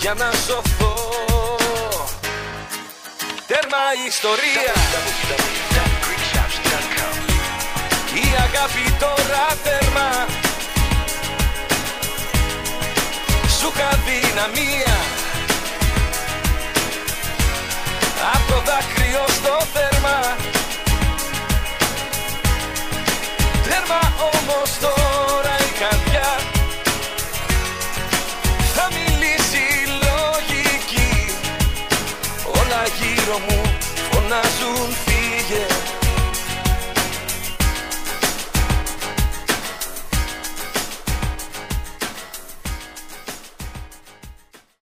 για να σωθώ. Τέρμα η ιστορία, η αγάπη τώρα τέρμα. Σου είχα δυναμία, απ' το δάκρυο στο θέρμα.